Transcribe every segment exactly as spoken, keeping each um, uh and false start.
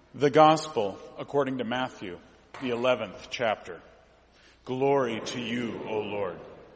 The Gospel according to Matthew, the eleventh chapter. Glory to you, O Lord.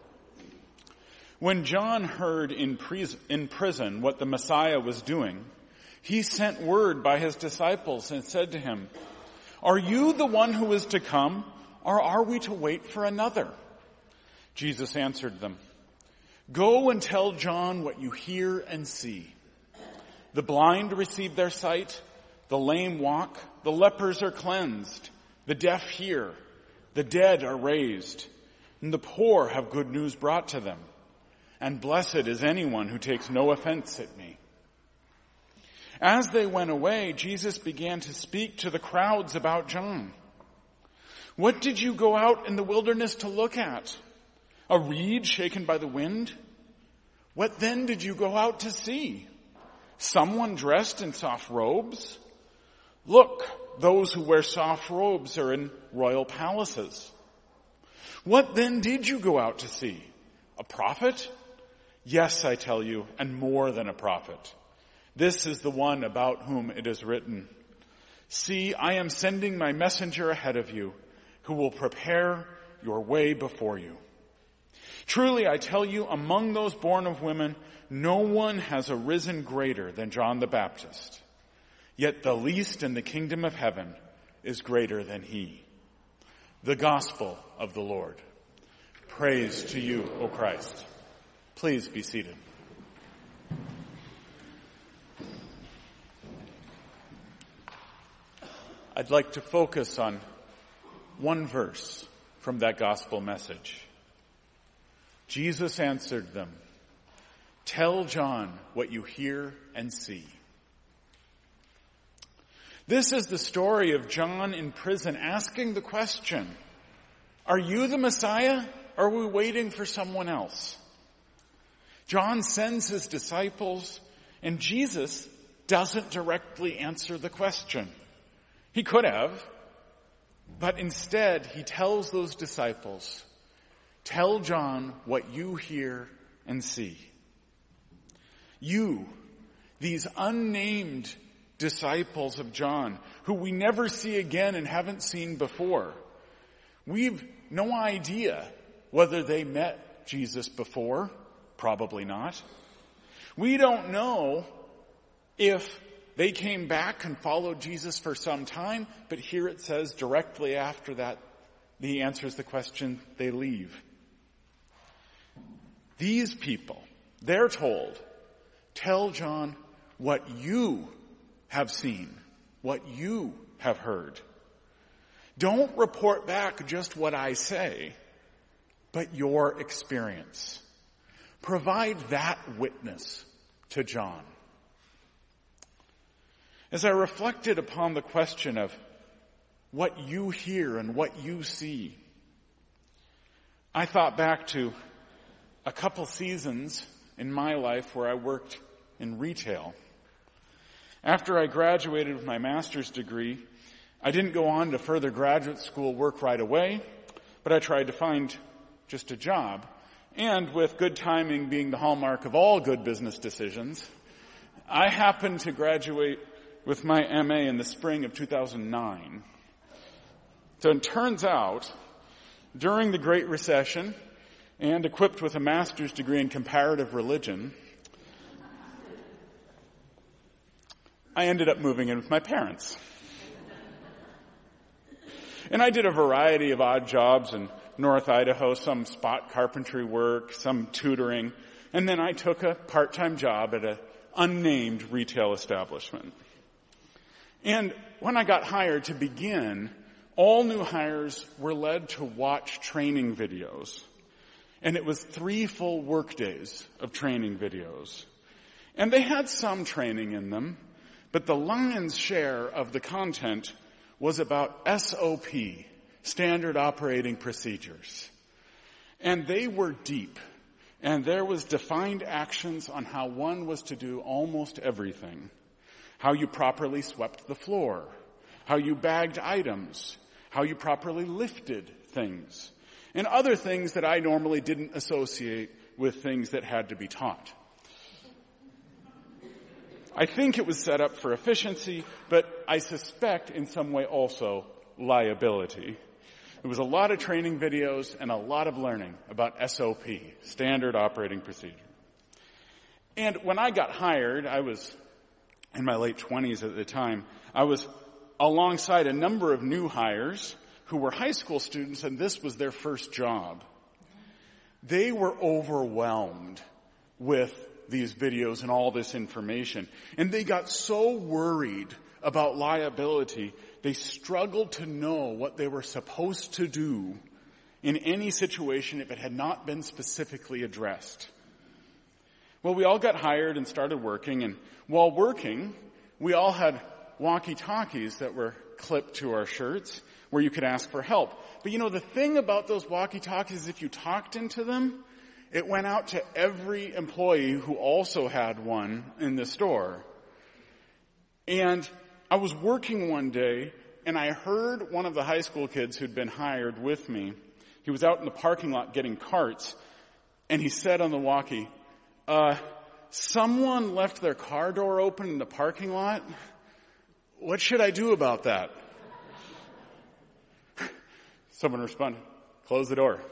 When John heard in prison what the Messiah was doing, he sent word by his disciples and said to him, "Are you the one who is to come, or are we to wait for another?" Jesus answered them, "Go and tell John what you hear and see. The blind receive their sight, the lame walk, the lepers are cleansed, the deaf hear, the dead are raised, and the poor have good news brought to them. And blessed is anyone who takes no offense at me." As they went away, Jesus began to speak to the crowds about John. "What did you go out in the wilderness to look at? A reed shaken by the wind? What then did you go out to see? Someone dressed in soft robes? Look, those who wear soft robes are in royal palaces. What then did you go out to see? A prophet? Yes, I tell you, and more than a prophet. This is the one about whom it is written, 'See, I am sending my messenger ahead of you, who will prepare your way before you.' Truly, I tell you, among those born of women, no one has arisen greater than John the Baptist. Yet the least in the kingdom of heaven is greater than he." The Gospel of the Lord. Praise to you, O Christ. Please be seated. I'd like to focus on one verse from that gospel message. Jesus answered them, "Tell John what you hear and see." This is the story of John in prison asking the question, "Are you the Messiah, or are we waiting for someone else?" John sends his disciples, and Jesus doesn't directly answer the question. He could have, but instead he tells those disciples, "Tell John what you hear and see." You, these unnamed disciples of John, who we never see again and haven't seen before, we've no idea whether they met Jesus before. Probably not. We don't know if they came back and followed Jesus for some time, but here it says directly after that, he answers the question, they leave. These people, they're told, "Tell John what you have seen, what you have heard. Don't report back just what I say, but your experience. Provide that witness to John." As I reflected upon the question of what you hear and what you see, I thought back to a couple seasons in my life where I worked in retail. After I graduated with my master's degree, I didn't go on to further graduate school work right away, but I tried to find just a job. And with good timing being the hallmark of all good business decisions, I happened to graduate with my M A in the spring of two thousand nine. So it turns out, during the Great Recession, and equipped with a master's degree in comparative religion, I ended up moving in with my parents. And I did a variety of odd jobs in North Idaho, some spot carpentry work, some tutoring, and then I took a part-time job at an unnamed retail establishment. And when I got hired to begin, all new hires were led to watch training videos. And it was three full workdays of training videos. And they had some training in them, but the lion's share of the content was about S O P, standard operating procedures. And they were deep. And there was defined actions on how one was to do almost everything. How you properly swept the floor. How you bagged items. How you properly lifted things. And other things that I normally didn't associate with things that had to be taught. I think it was set up for efficiency, but I suspect in some way also liability. It was a lot of training videos and a lot of learning about S O P, Standard Operating Procedure. And when I got hired, I was in my late twenties at the time, I was alongside a number of new hires who were high school students, and this was their first job. They were overwhelmed with these videos and all this information. And they got so worried about liability, they struggled to know what they were supposed to do in any situation if it had not been specifically addressed. Well, we all got hired and started working, and while working, we all had walkie-talkies that were clipped to our shirts where you could ask for help. But you know, the thing about those walkie-talkies is if you talked into them, it went out to every employee who also had one in the store. And I was working one day, and I heard one of the high school kids who'd been hired with me. He was out in the parking lot getting carts, and he said on the walkie, uh, someone left their car door open in the parking lot. What should I do about that? Someone responded, close the door.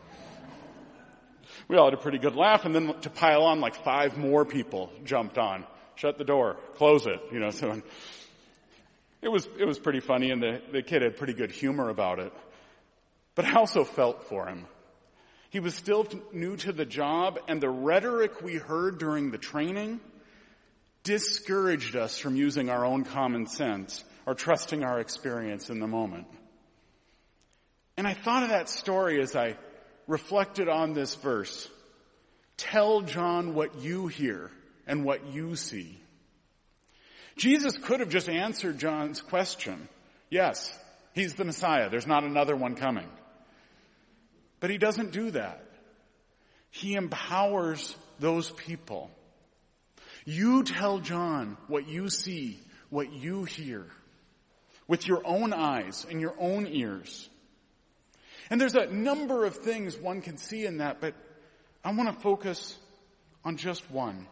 We all had a pretty good laugh, and then to pile on, like five more people jumped on. Shut the door, close it, you know, so it was, it was pretty funny, and the, the kid had pretty good humor about it. But I also felt for him. He was still new to the job, and the rhetoric we heard during the training discouraged us from using our own common sense or trusting our experience in the moment. And I thought of that story as I reflected on this verse. Tell John what you hear and what you see. Jesus could have just answered John's question. Yes, he's the Messiah. There's not another one coming. But he doesn't do that. He empowers those people. You tell John what you see, what you hear, with your own eyes and your own ears. And there's a number of things one can see in that, but I want to focus on just one.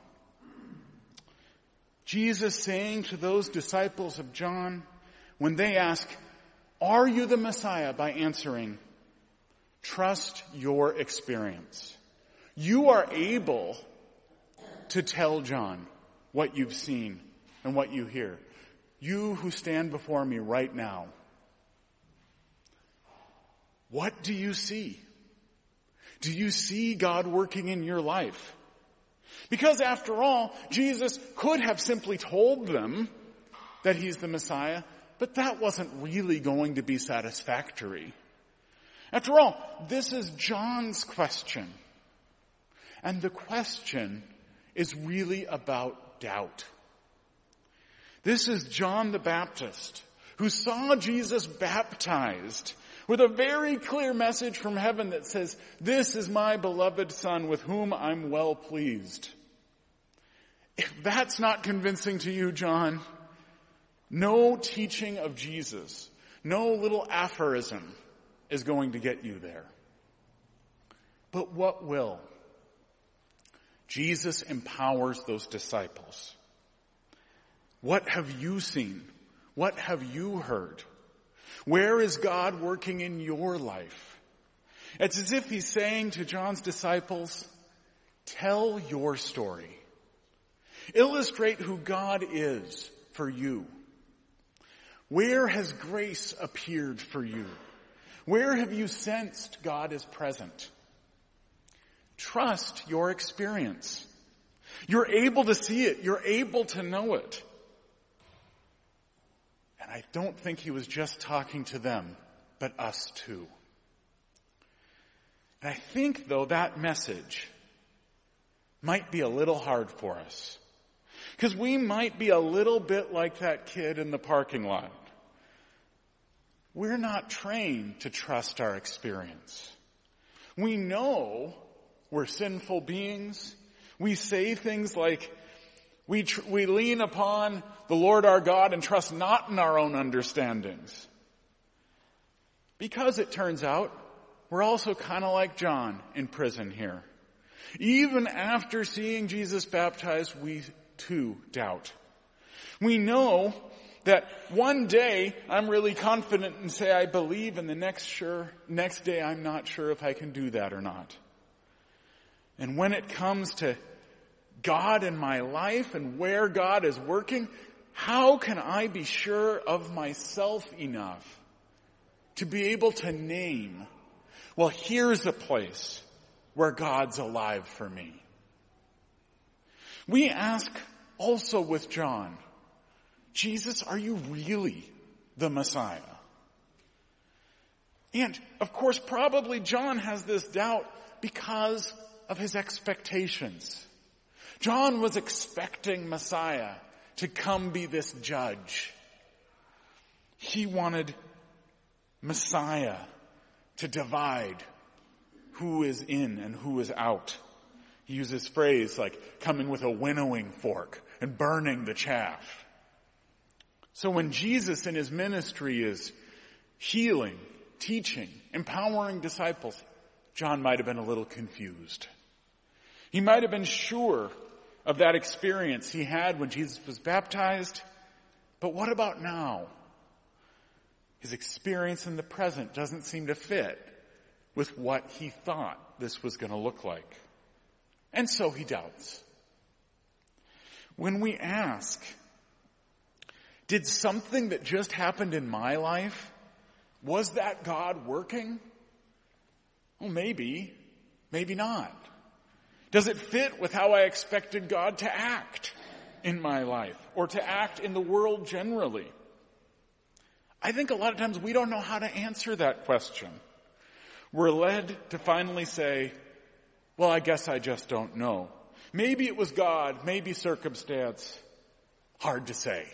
Jesus saying to those disciples of John, when they ask, are you the Messiah? By answering, trust your experience. You are able to tell John what you've seen and what you hear. You who stand before me right now. What do you see? Do you see God working in your life? Because after all, Jesus could have simply told them that he's the Messiah, but that wasn't really going to be satisfactory. After all, this is John's question. And the question is really about doubt. This is John the Baptist, who saw Jesus baptized with a very clear message from heaven that says, this is my beloved Son with whom I'm well pleased. If that's not convincing to you, John, no teaching of Jesus, no little aphorism is going to get you there. But what will? Jesus empowers those disciples. What have you seen? What have you heard? Where is God working in your life? It's as if he's saying to John's disciples, tell your story. Illustrate who God is for you. Where has grace appeared for you? Where have you sensed God is present? Trust your experience. You're able to see it. You're able to know it. And I don't think he was just talking to them, but us too. And I think, though, that message might be a little hard for us. Because we might be a little bit like that kid in the parking lot. We're not trained to trust our experience. We know we're sinful beings. We say things like, we tr- we lean upon the Lord our God and trust not in our own understandings. Because it turns out, we're also kind of like John in prison here. Even after seeing Jesus baptized, we too doubt We know that one day I'm really confident and say I believe, and the next sure, next day I'm not sure if I can do that or not. And when it comes to God in my life and where God is working, how can I be sure of myself enough to be able to name, well, here's a place where God's alive for me? We ask also with John, Jesus, are you really the Messiah? And, of course, probably John has this doubt because of his expectations. John was expecting Messiah to come be this judge. He wanted Messiah to divide who is in and who is out. He uses phrase like coming with a winnowing fork and burning the chaff. So when Jesus in his ministry is healing, teaching, empowering disciples, John might have been a little confused. He might have been sure of that experience he had when Jesus was baptized, but what about now? His experience in the present doesn't seem to fit with what he thought this was going to look like. And so he doubts. When we ask, did something that just happened in my life, was that God working? Well, maybe, maybe not. Does it fit with how I expected God to act in my life or to act in the world generally? I think a lot of times we don't know how to answer that question. We're led to finally say, well, I guess I just don't know. Maybe it was God, maybe circumstance. Hard to say.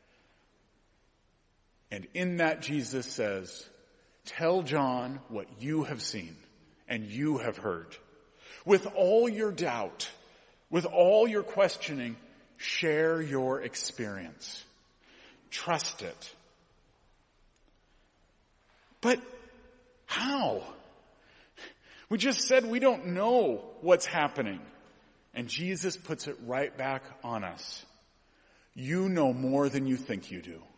And in that Jesus says, tell John what you have seen and you have heard. With all your doubt, with all your questioning, share your experience. Trust it. But how? We just said we don't know what's happening. And Jesus puts it right back on us. You know more than you think you do.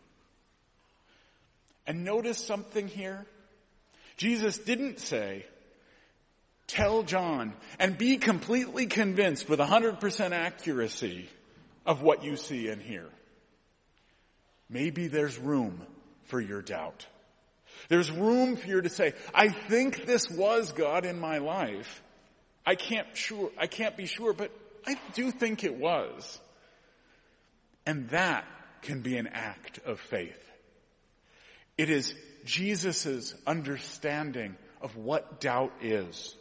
And notice something here. Jesus didn't say, tell John and be completely convinced with one hundred percent accuracy of what you see and hear. Maybe there's room for your doubt. There's room for you to say, I think this was God in my life. I can't sure, I can't be sure, but I do think it was. And that can be an act of faith. It is Jesus' understanding of what doubt is.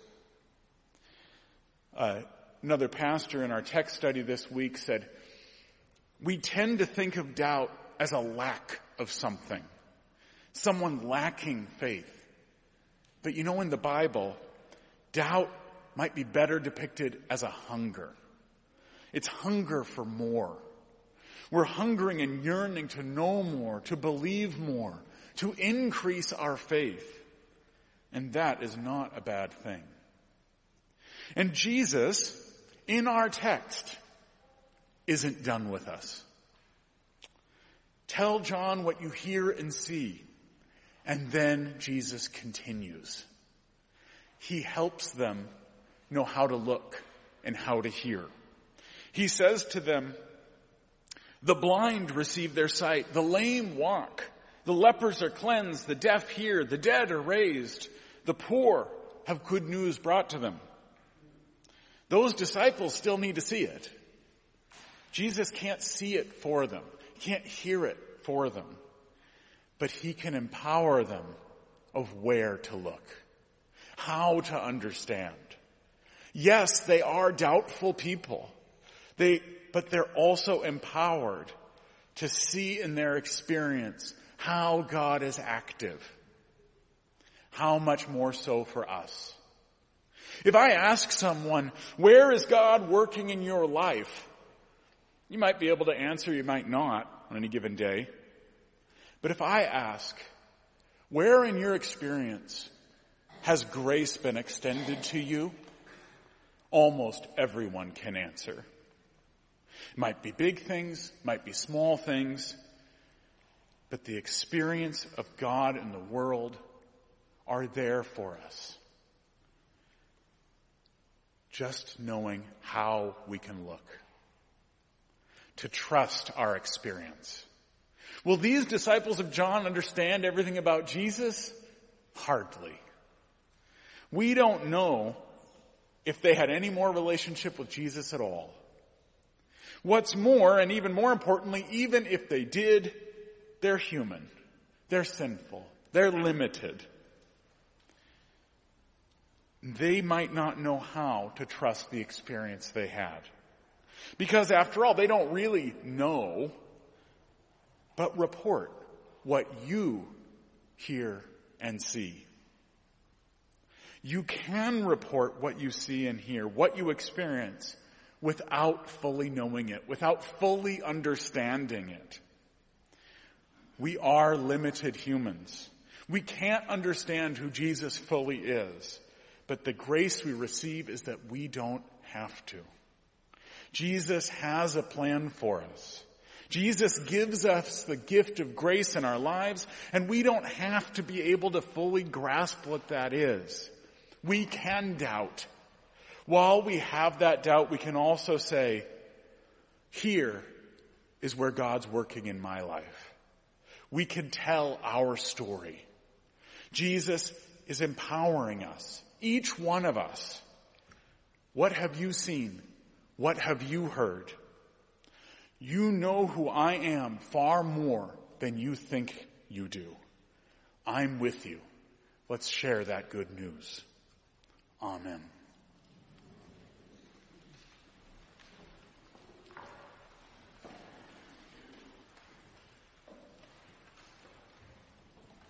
Uh, another pastor in our text study this week said, we tend to think of doubt as a lack of something. Someone lacking faith. But you know, in the Bible, doubt might be better depicted as a hunger. It's hunger for more. We're hungering and yearning to know more, to believe more, to increase our faith. And that is not a bad thing. And Jesus, in our text, isn't done with us. Tell John what you hear and see. And then Jesus continues. He helps them know how to look and how to hear. He says to them, the blind receive their sight, the lame walk, the lepers are cleansed, the deaf hear, the dead are raised, the poor have good news brought to them. Those disciples still need to see it. Jesus can't see it for them. He can't hear it for them. But he can empower them of where to look, how to understand. Yes, they are doubtful people. They, but they're also empowered to see in their experience how God is active. How much more so for us. If I ask someone, where is God working in your life? You might be able to answer, you might not on any given day. But if I ask, where in your experience has grace been extended to you? Almost everyone can answer. Might be big things, might be small things, but the experience of God and the world are there for us. Just knowing how we can look. To trust our experience. Will these disciples of John understand everything about Jesus? Hardly. We don't know if they had any more relationship with Jesus at all. What's more, and even more importantly, even if they did, they're human. They're sinful. They're limited. They might not know how to trust the experience they had. Because after all, they don't really know, but report what you hear and see. You can report what you see and hear, what you experience, without fully knowing it, without fully understanding it. We are limited humans. We can't understand who Jesus fully is, but the grace we receive is that we don't have to. Jesus has a plan for us. Jesus gives us the gift of grace in our lives, and we don't have to be able to fully grasp what that is. We can doubt. While we have that doubt, we can also say, here is where God's working in my life. We can tell our story. Jesus is empowering us, each one of us. What have you seen? What have you heard? You know who I am far more than you think you do. I'm with you. Let's share that good news. Amen.